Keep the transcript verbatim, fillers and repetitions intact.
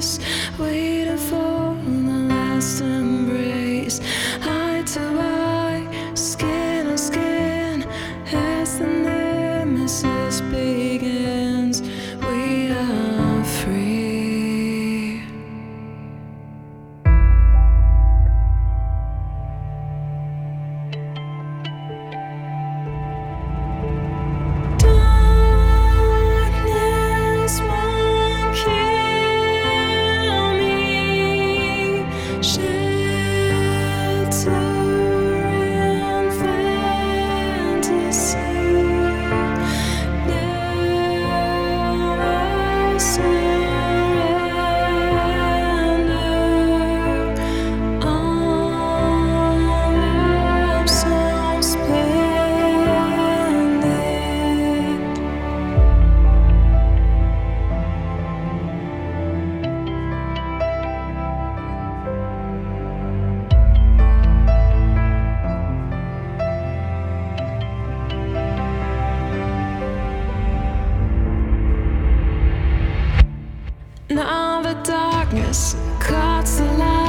eyes, waiting for the last embrace. Eye to eye, skin on skin, as the nemesis begins. We are free. Darkness won't kill me. Shelter in fantasy. Never surrender. Arms so splendid. Now the darkness cuts the light.